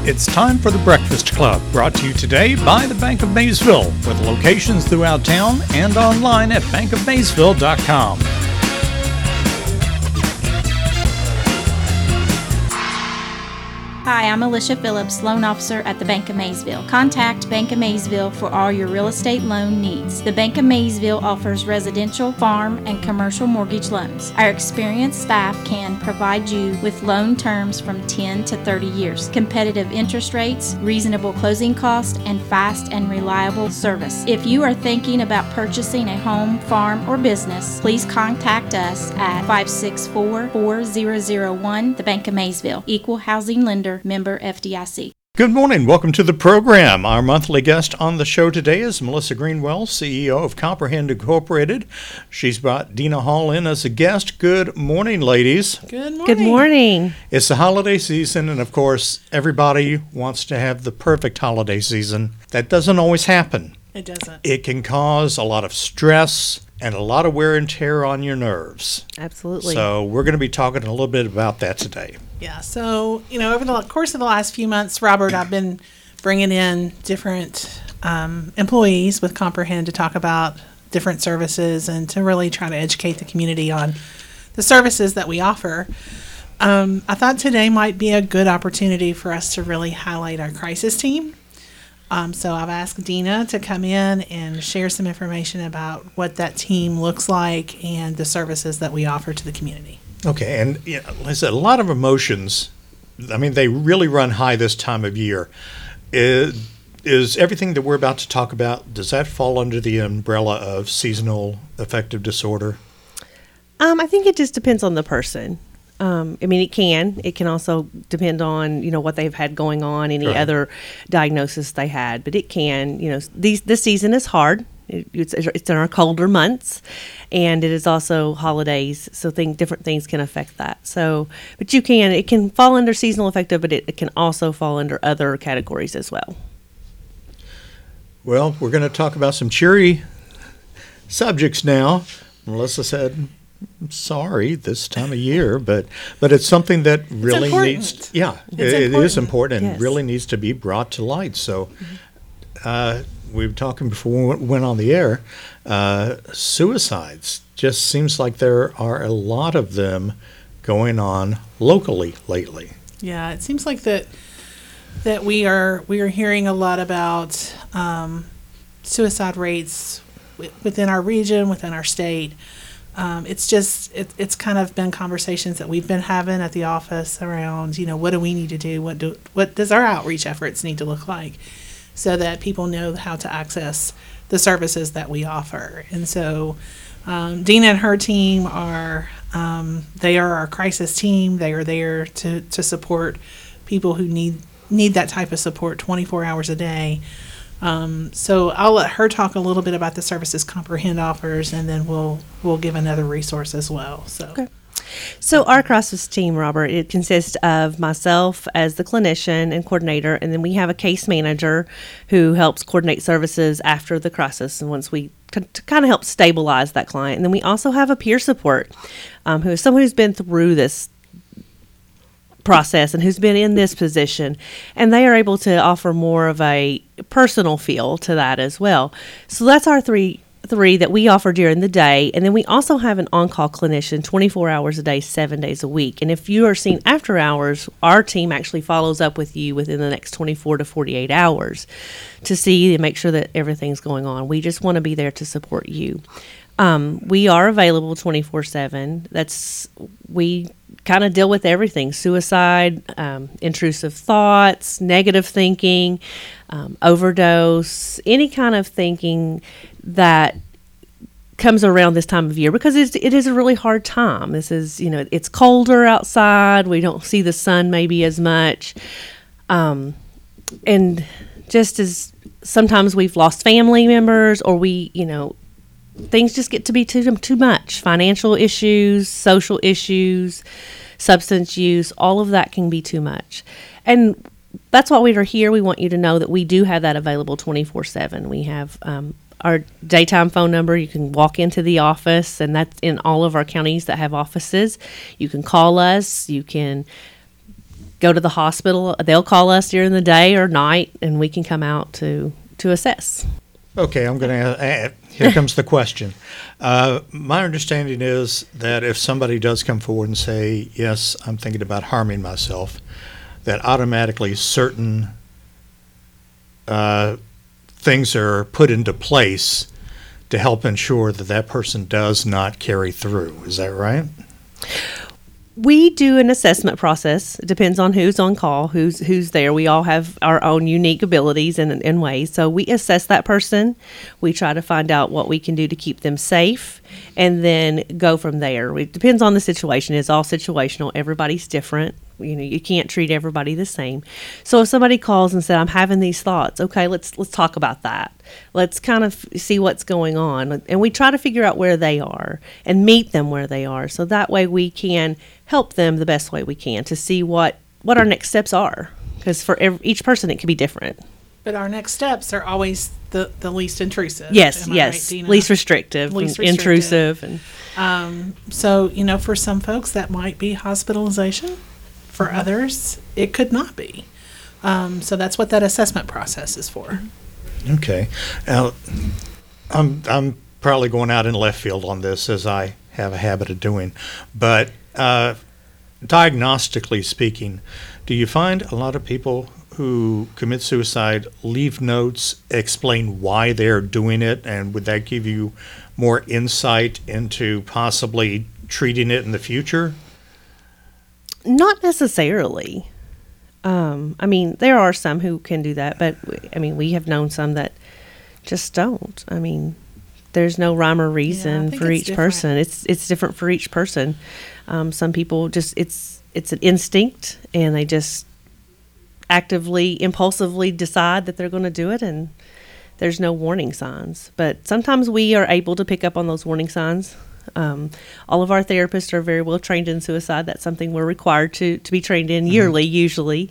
It's time for the Breakfast Club, brought to you today by the Bank of Maysville, with locations throughout town and online at bankofmaysville.com. Hi, I'm Alicia Phillips, loan officer at the Bank of Maysville. Contact Bank of Maysville for all your real estate loan needs. The Bank of Maysville offers residential, farm, and commercial mortgage loans. Our experienced staff can provide you with loan terms from 10 to 30 years, competitive interest rates, reasonable closing costs, and fast and reliable service. If you are thinking about purchasing a home, farm, or business, please contact us at 564-4001, the Bank of Maysville, Equal Housing Lender, member FDIC. Good morning. Welcome to the program. Our monthly guest on the show today is Melissa Greenwell, CEO of Comprehend Incorporated. She's brought Dina Hall in as a guest. Good morning, ladies. Good morning. Good morning. It's the holiday season, and of course, everybody wants to have the perfect holiday season. That doesn't always happen. It doesn't. It can cause a lot of stress and a lot of wear and tear on your nerves. Absolutely. So we're going to be talking a little bit about that today. Yeah. So, over the course of the last few months, Robert, I've been bringing in different employees with Comprehend to talk about different services and to really try to educate the community on the services that we offer. I thought today might be a good opportunity for us to really highlight our crisis team. So I've asked Dina to come in and share some information about what that team looks like and the services that we offer to the community. Okay, and like I said, a lot of emotions, I mean, they really run high this time of year. Is everything that we're about to talk about, does that fall under the umbrella of seasonal affective disorder? I think it just depends on the person. It can also depend on, what they've had going on, any Right. other diagnosis they had, but it can, this season is hard. It's in our colder months, and it is also holidays, so different things can affect that. So, but it can fall under seasonal affective, but it can also fall under other categories as well. Well, we're going to talk about some cheery subjects now. Melissa said, I'm sorry this time of year, but it's something that really needs, it is important and Yes. really needs to be brought to light. So we were talking before we went on the air, suicides. Just seems like there are a lot of them going on locally lately. Yeah, it seems like that we are hearing a lot about suicide rates within our region, within our state. It's kind of been conversations that we've been having at the office around, what do we need to do? What does our outreach efforts need to look like so that people know how to access the services that we offer? And so, Dina and her team they are our crisis team. They are there to support people who need that type of support 24 hours a day. So I'll let her talk a little bit about the services Comprehend offers, and then we'll give another resource as well. So. Okay. So our crisis team, Robert, it consists of myself as the clinician and coordinator, and then we have a case manager who helps coordinate services after the crisis and once we to kind of help stabilize that client. And then we also have a peer support who is someone who's been through this process and who's been in this position, and they are able to offer more of a personal feel to that as well. So that's our three that we offer during the day, and then we also have an on-call clinician 24 hours a day, 7 days a week. And if you are seen after hours, our team actually follows up with you within the next 24 to 48 hours to see and make sure that everything's going on. We just want to be there to support you. We are available 24/7. We kind of deal with everything: suicide, intrusive thoughts, negative thinking, overdose, any kind of thinking that comes around this time of year, because it is a really hard time. This is, it's colder outside. We don't see the sun maybe as much. And just as sometimes we've lost family members, or things just get to be too much. Financial issues, social issues, substance use, all of that can be too much. And that's why we are here. We want you to know that we do have that available 24/7. We have our daytime phone number. You can walk into the office, and that's in all of our counties that have offices. You can call us. You can go to the hospital. They'll call us during the day or night, and we can come out to assess. Okay, I'm going to here comes the question. My understanding is that if somebody does come forward and say, yes, I'm thinking about harming myself, that automatically certain things are put into place to help ensure that that person does not carry through. Is that right? We do an assessment process. It depends on who's on call, who's there. We all have our own unique abilities and ways. So we assess that person. We try to find out what we can do to keep them safe, and then go from there. It depends on the situation. It's all situational. Everybody's different. You can't treat everybody the same. So if somebody calls and said, I'm having these thoughts, okay, let's talk about that. Let's kind of see what's going on. And we try to figure out where they are and meet them where they are. So that way we can help them the best way we can to see what our next steps are. Because for each person, it can be different. But our next steps are always the least intrusive. Yes, Am I yes. right, Dina? Least restrictive, Least and intrusive. And So, for some folks, that might be hospitalization. For others, it could not be. So that's what that assessment process is for. Okay. Now, I'm probably going out in left field on this, as I have a habit of doing, but diagnostically speaking, do you find a lot of people who commit suicide leave notes, explain why they're doing it, and would that give you more insight into possibly treating it in the future? Not necessarily. There are some who can do that, but we have known some that just don't. There's no rhyme or reason think for it's each different. person. It's different for each person. Some people just it's an instinct, and they just actively, impulsively decide that they're going to do it, and there's no warning signs. But sometimes we are able to pick up on those warning signs. All of our therapists are very well trained in suicide. That's something we're required to be trained in yearly, usually.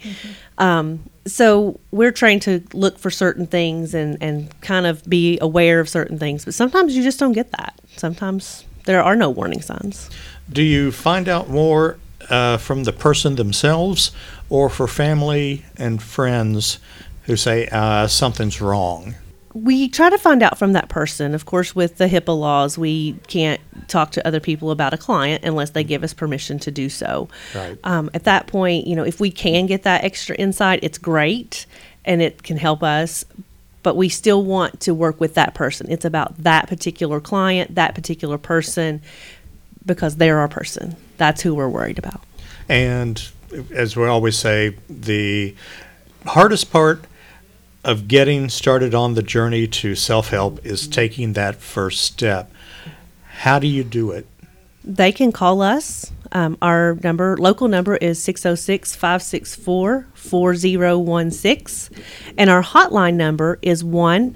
So we're trained to look for certain things and kind of be aware of certain things. But sometimes you just don't get that. Sometimes there are no warning signs. Do you find out more from the person themselves, or for family and friends who say something's wrong? We try to find out from that person. Of course, with the HIPAA laws, we can't talk to other people about a client unless they give us permission to do so. Right. At that point, if we can get that extra insight, it's great, and it can help us. But we still want to work with that person. It's about that particular client, that particular person, because they're our person. That's who we're worried about. And as we always say, the hardest part of getting started on the journey to self-help is taking that first step. How do you do it? They can call us. Our local number is 606-564-4016. And our hotline number is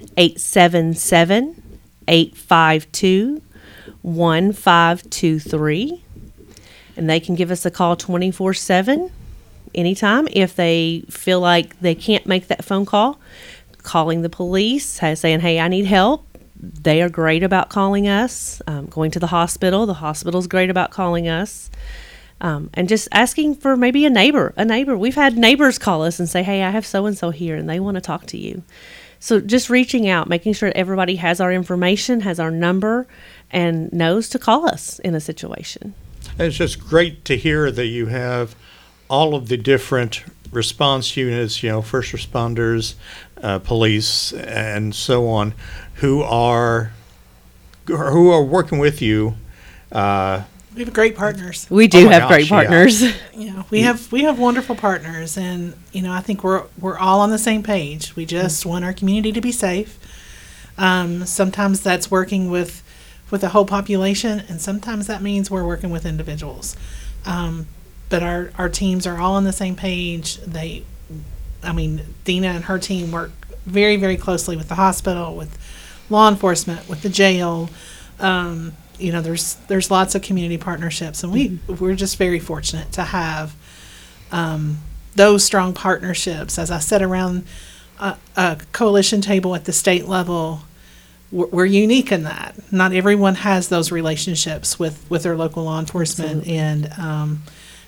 1-877-852-1523. And they can give us a call 24/7. Anytime. If they feel like they can't make that phone call, calling the police, saying, hey, I need help. They are great about calling us. Going to the hospital's great about calling us. And just asking for maybe a neighbor. We've had neighbors call us and say, hey, I have so-and-so here, and they want to talk to you. So just reaching out, making sure everybody has our information, has our number, and knows to call us in a situation. And it's just great to hear that you have all of the different response units, first responders, police, and so on, who are working with you. We have great partners. We do Oh my have gosh, great partners. We have wonderful partners, and I think we're all on the same page. We just want our community to be safe. Sometimes that's working with the whole population, and sometimes that means we're working with individuals. But our teams are all on the same page. Dina and her team work very, very closely with the hospital, with law enforcement, with the jail. There's lots of community partnerships, and we're just very fortunate to have those strong partnerships. As I said, around a coalition table at the state level, we're unique in that. Not everyone has those relationships with their local law enforcement.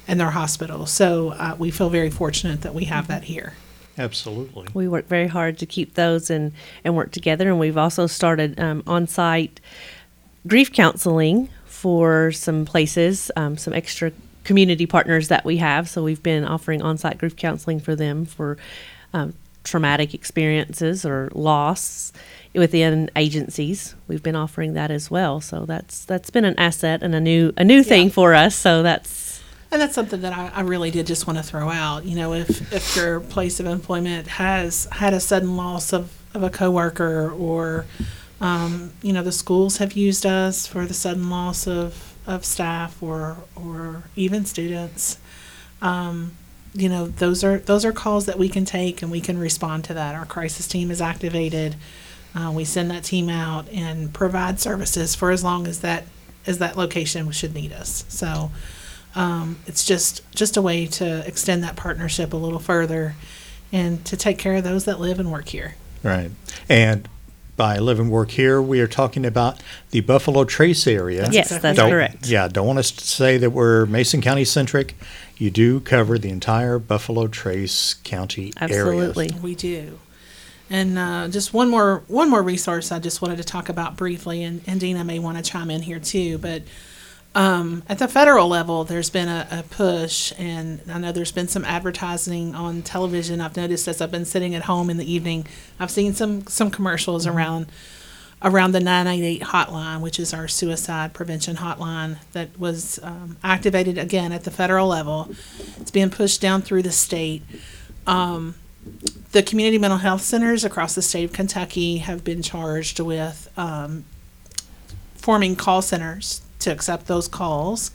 and their hospitals. So we feel very fortunate that we have that here. Absolutely. We work very hard to keep those and work together. And we've also started on-site grief counseling for some places, some extra community partners that we have. So we've been offering on-site grief counseling for them for traumatic experiences or loss within agencies. We've been offering that as well. So that's been an asset and a new thing for us. So And that's something that I really did just want to throw out. You know, if your place of employment has had a sudden loss of a coworker, or, you know, the schools have used us for the sudden loss of staff or even students, you know, those are calls that we can take and we can respond to that. Our crisis team is activated. We send that team out and provide services for as long as that location should need us. So. It's just a way to extend that partnership a little further and to take care of those that live and work here. Right. And by live and work here, we are talking about the Buffalo Trace area. yes, exactly that's right. correct. Yeah, don't want us to say that we're Mason County centric. You do cover the entire Buffalo Trace County area. Absolutely. We do. And just one more resource I just wanted to talk about briefly, and Dina may want to chime in here too, but at the federal level, there's been a push, and I know there's been some advertising on television. I've noticed as I've been sitting at home in the evening, I've seen some commercials around the 988 hotline, which is our suicide prevention hotline that was activated again at the federal level. It's being pushed down through the state. The community mental health centers across the state of Kentucky have been charged with forming call centers to accept those calls.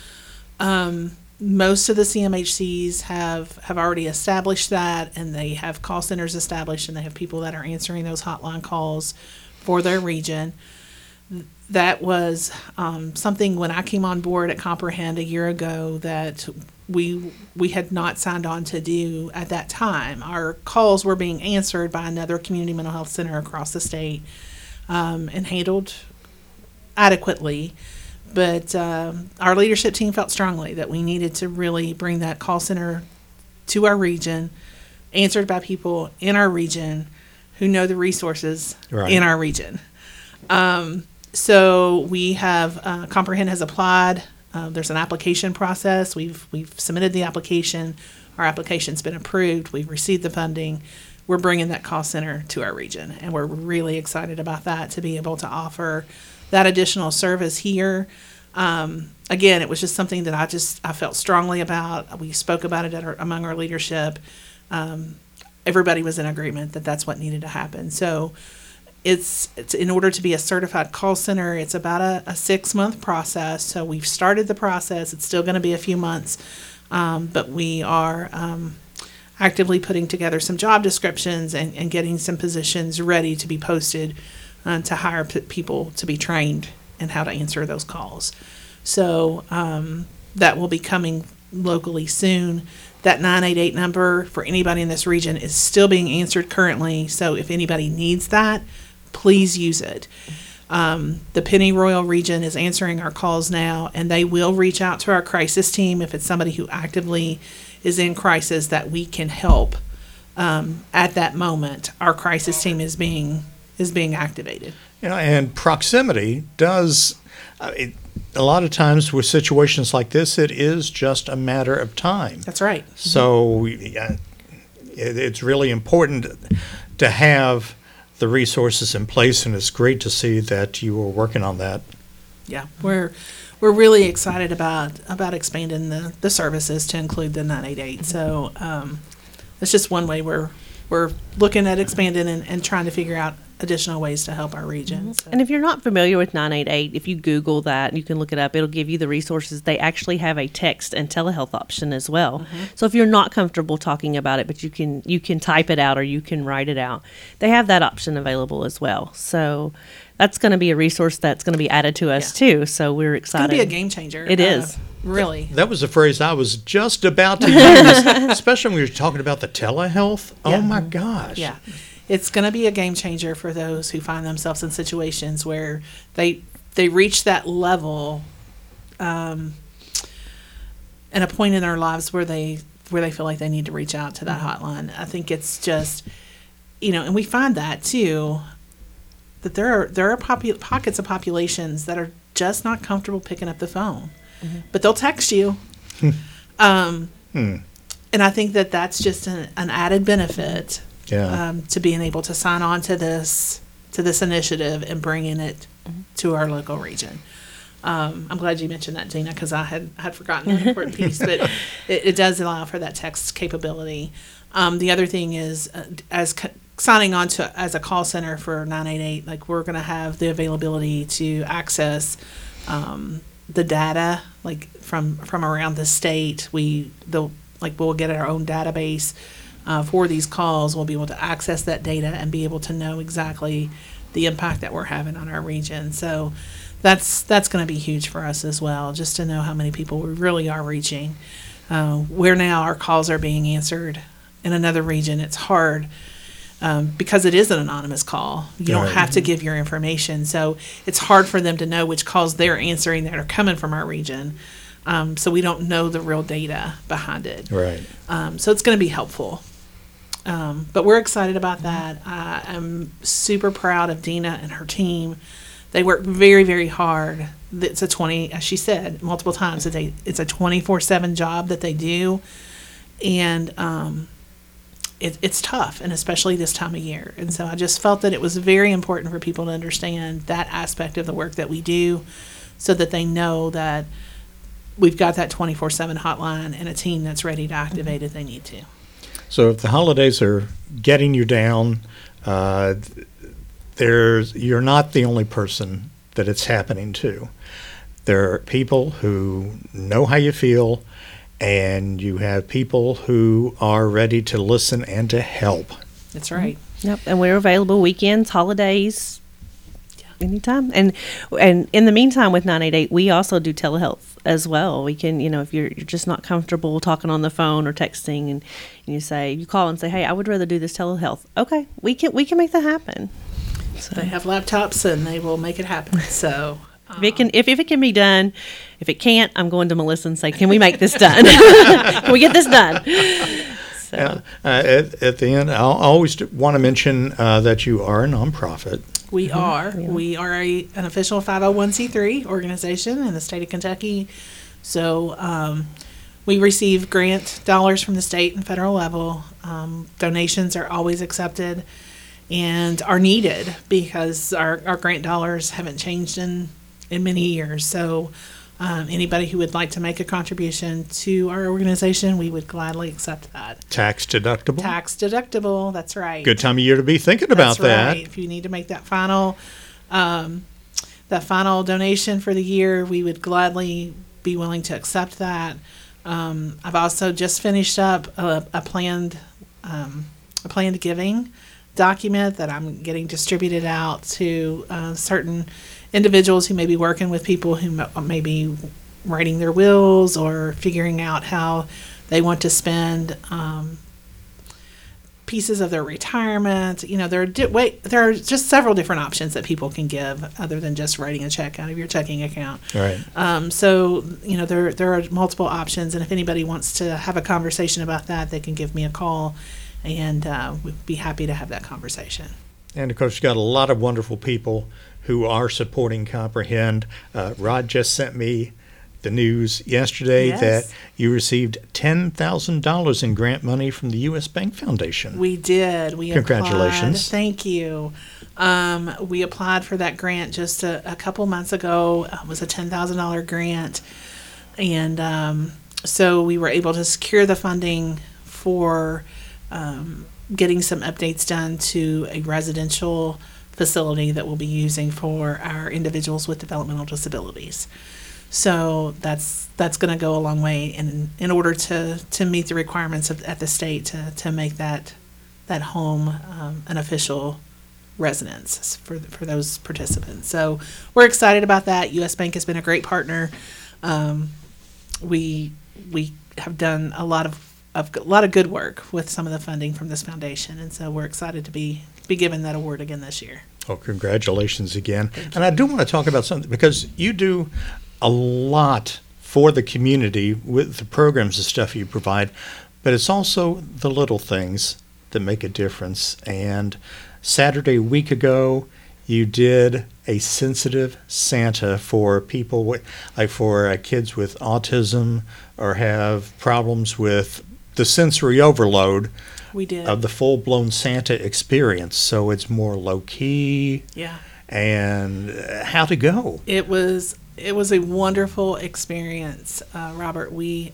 Most of the CMHCs have already established that, and they have call centers established, and they have people that are answering those hotline calls for their region. That was something when I came on board at Comprehend a year ago that we had not signed on to do at that time. Our calls were being answered by another community mental health center across the state and handled adequately. But our leadership team felt strongly that we needed to really bring that call center to our region, answered by people in our region who know the resources in our region. So we have, Comprehend has applied. There's an application process. We've submitted the application. Our application's been approved. We've received the funding. We're bringing that call center to our region, and we're really excited about that, to be able to offer that additional service here. Again, it was just something that I felt strongly about. We spoke about it among our leadership. Everybody was in agreement that that's what needed to happen. So it's in order to be a certified call center, it's about a 6-month process. So we've started the process. It's still going to be a few months, but we are actively putting together some job descriptions and getting some positions ready to be posted to hire people to be trained in how to answer those calls. So that will be coming locally soon. That 988 number for anybody in this region is still being answered currently. So if anybody needs that, please use it. The Pennyroyal region is answering our calls now, and they will reach out to our crisis team if it's somebody who actively is in crisis that we can help. At that moment, our crisis team is being activated. You know, and proximity does, a lot of times with situations like this, it is just a matter of time. That's right. So it's really important to have the resources in place, and it's great to see that you are working on that. Yeah, we're really excited about expanding the services to include the 988. So that's just one way we're looking at expanding and trying to figure out additional ways to help our region. So. And if you're not familiar with 988, if you Google that, you can look it up. It'll give you the resources. They actually have a text and telehealth option as well. So if you're not comfortable talking about it, but you can type it out or you can write it out, they have that option available as well. So that's going to be a resource that's going to be added to us too. So we're excited. It's going to be a game changer. It is. Really. That was a phrase I was just about to use, especially when we were talking about the telehealth. Yeah. Oh my gosh. Yeah. It's going to be a game changer for those who find themselves in situations where they reach that level, and and a point in their lives where they feel like they need to reach out to that hotline. I think it's just, and we find that too, that there are pockets of populations that are just not comfortable picking up the phone, but they'll text you. And I think that that's just an added benefit to being able to sign on to this initiative and bringing it to our local region. I'm glad you mentioned that, Gina, because I had forgotten that important piece, but it does allow for that text capability. The other thing is, signing on to as a call center for 988, like we're going to have the availability to access the data, like from around the state. We'll get our own database for these calls. We'll be able to access that data and be able to know exactly the impact that we're having on our region. So that's going to be huge for us as well, just to know how many people we really are reaching. Where now our calls are being answered in another region, it's hard because it is an anonymous call. You don't have to give your information. So it's hard for them to know which calls they're answering that are coming from our region. So we don't know the real data behind it. Right. So it's going to be helpful. But we're excited about that. I'm super proud of Dina and her team. They work very, very hard. It's as she said multiple times, it's a 24/7 job that they do. And it's tough, and especially this time of year. And so I just felt that it was very important for people to understand that aspect of the work that we do, so that they know that we've got that 24/7 hotline and a team that's ready to activate if they need to. So if the holidays are getting you down, you're not the only person that it's happening to. There are people who know how you feel, and you have people who are ready to listen and to help. That's right. Yep, and we're available weekends, holidays, anytime. And in the meantime, with 988, we also do telehealth as well. We can, if you're just not comfortable talking on the phone or texting, and you call and say, hey, I would rather do this telehealth. Okay, we can make that happen. So. They have laptops and they will make it happen. So if it can be done, if it can't, I'm going to Melissa and say, can we make this done? Can we get this done? So. At the end, I always want to mention that you are a nonprofit. We are. Yeah. We are an official 501c3 organization in the state of Kentucky. So we receive grant dollars from the state and federal level. Donations are always accepted and are needed because our grant dollars haven't changed in many years. So anybody who would like to make a contribution to our organization, we would gladly accept that. Tax deductible? Tax deductible, that's right. Good time of year to be thinking about that. Right. If you need to make that final donation for the year, we would gladly be willing to accept that. I've also just finished up a planned giving document that I'm getting distributed out to certain individuals who may be working with people who may be writing their wills or figuring out how they want to spend pieces of their retirement. There are just several different options that people can give other than just writing a check out of your checking account. Right. So there are multiple options, and if anybody wants to have a conversation about that, they can give me a call, and we'd be happy to have that conversation. And of course, you've got a lot of wonderful people who are supporting Comprehend. Rod just sent me the news yesterday that you received $10,000 in grant money from the U.S. Bank Foundation. We did. Congratulations. Thank you. We applied for that grant just a couple months ago. It was a $10,000 grant. And so we were able to secure the funding for getting some updates done to a residential facility that we'll be using for our individuals with developmental disabilities. So that's going to go a long way in order to meet the requirements at the state to make that home an official residence for those participants. So we're excited about that. U.S. Bank has been a great partner. We have done a lot of good work with some of the funding from this foundation, and so we're excited to be given that award again this year. Oh, congratulations again. And I do want to talk about something, because you do a lot for the community with the programs and stuff you provide, but it's also the little things that make a difference. And Saturday, a week ago, you did a sensitive Santa for people like for kids with autism or have problems with the sensory overload We did. of the full-blown Santa experience. So it's more low-key Yeah. and how to go. It was a wonderful experience, Robert.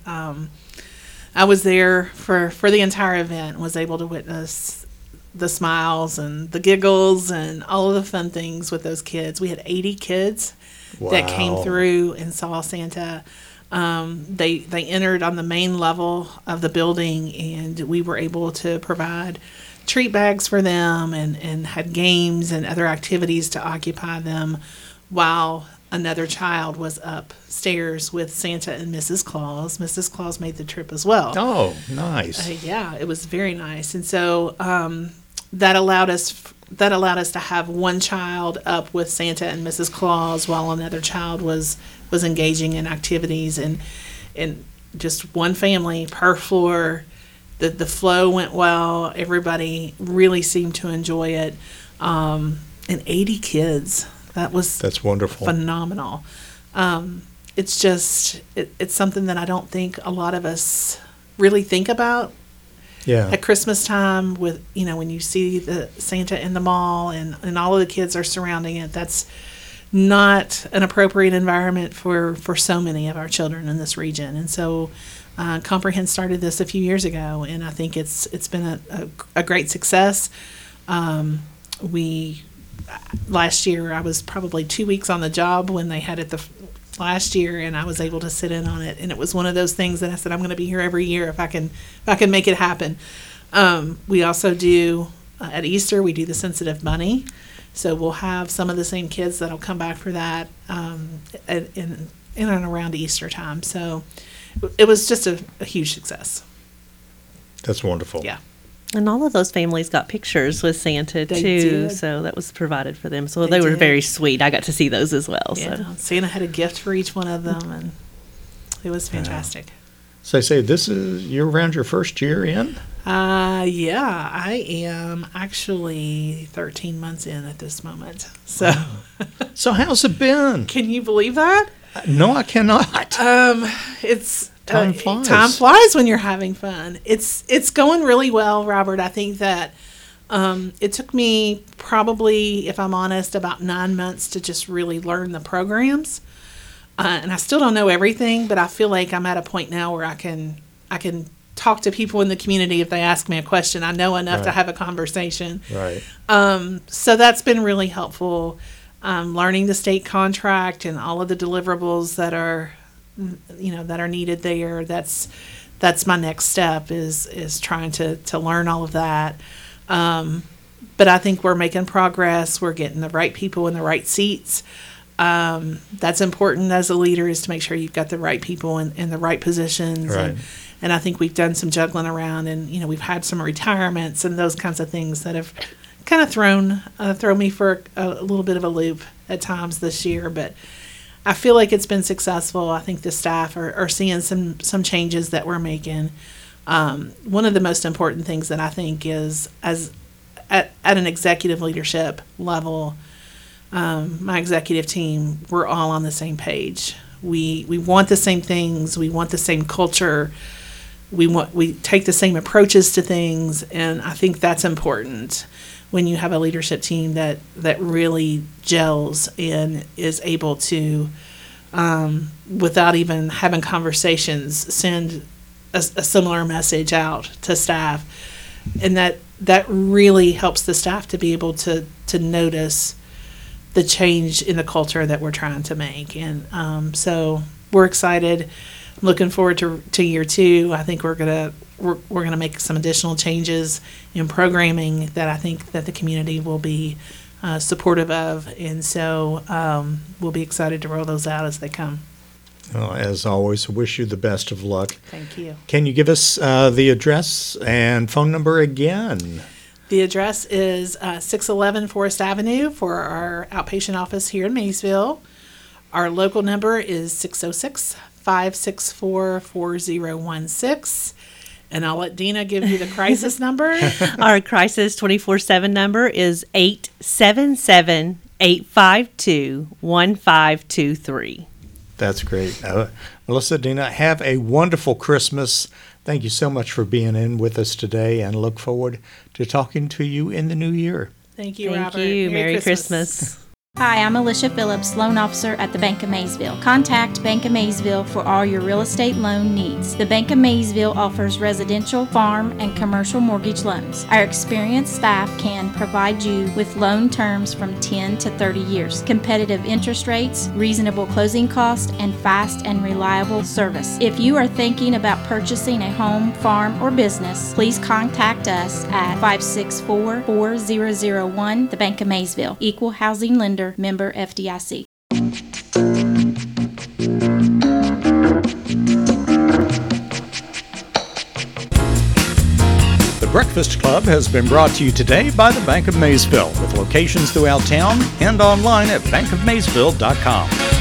I was there for the entire event, was able to witness the smiles and the giggles and all of the fun things with those kids. We had 80 kids that came Wow. through and saw Santa. They entered on the main level of the building, and we were able to provide treat bags for them and had games and other activities to occupy them while another child was upstairs with Santa and Mrs. Claus. Mrs. Claus made the trip as well. Oh, nice. Yeah, it was very nice, and so that allowed us to have one child up with Santa and Mrs. Claus while another child was engaging in activities, and just one family per floor. The flow went well. Everybody really seemed to enjoy it, and 80 kids. That's wonderful. Phenomenal. It's just it's something that I don't think a lot of us really think about Yeah. at Christmas time. With when you see the Santa in the mall and all of the kids are surrounding it, that's not an appropriate environment for so many of our children in this region. And so Comprehend started this a few years ago, and I think it's been a great success. Last year, I was probably 2 weeks on the job when they had it last year, and I was able to sit in on it. And it was one of those things that I said, I'm going to be here every year if I can make it happen. We also do at Easter, we do the Sensitive Bunny, so we'll have some of the same kids that'll come back for that in and around Easter time. So it was just a huge success. That's wonderful. Yeah. And all of those families got pictures with Santa They too, did. so that was provided for them. So They they were did. very sweet. I got to see those as well. Yeah, So Santa had a gift for each one of them, and it was fantastic. So I say you're around your first year in? Yeah, I am actually 13 months in at this moment. So, So how's it been? can you believe that? No, I cannot. It's Time flies. Time flies when you're having fun. It's going really well, Robert. I think that it took me probably, if I'm honest, about 9 months to just really learn the programs. And I still don't know everything, but I feel like I'm at a point now where I can talk to people in the community if they ask me a question. I know enough to Right. have a conversation. Right. So that's been really helpful. Learning the state contract and all of the deliverables that are needed there. That's my next step is trying to learn all of that. But I think we're making progress. We're getting the right people in the right seats. That's important as a leader, is to make sure you've got the right people in the right positions. Right. And I think we've done some juggling around, and we've had some retirements and those kinds of things that have kind of thrown me for a little bit of a loop at times this year. But I feel like it's been successful. I think the staff are seeing some changes that we're making. One of the most important things that I think is at an executive leadership level, my executive team, we're all on the same page. We want the same things. We want the same culture. We take the same approaches to things, and I think that's important when you have a leadership team that really gels and is able to, without even having conversations, send a similar message out to staff, and that really helps the staff to be able to notice the change in the culture that we're trying to make. And so we're excited. I'm looking forward to year two. I think we're gonna make some additional changes in programming that I think that the community will be supportive of, and so we'll be excited to roll those out as they come. Well, as always, wish you the best of luck. Thank you. Can you give us the address and phone number again? The address is 611 Forest Avenue for our outpatient office here in Maysville. Our local number is 606-564-4016. And I'll let Dina give you the crisis number. Our crisis 24/7 number is 877-852-1523. That's great. Melissa, Dina, have a wonderful Christmas. Thank you so much for being in with us today, and look forward to talking to you in the new year. Thank you, Thank Robert. you. Merry Christmas. Hi, I'm Alicia Phillips, loan officer at the Bank of Maysville. Contact Bank of Maysville for all your real estate loan needs. The Bank of Maysville offers residential, farm, and commercial mortgage loans. Our experienced staff can provide you with loan terms from 10 to 30 years, competitive interest rates, reasonable closing costs, and fast and reliable service. If you are thinking about purchasing a home, farm, or business, please contact us at 564-4001, the Bank of Maysville. Equal housing lender, member FDIC. The Breakfast Club has been brought to you today by the Bank of Maysville, with locations throughout town and online at bankofmaysville.com.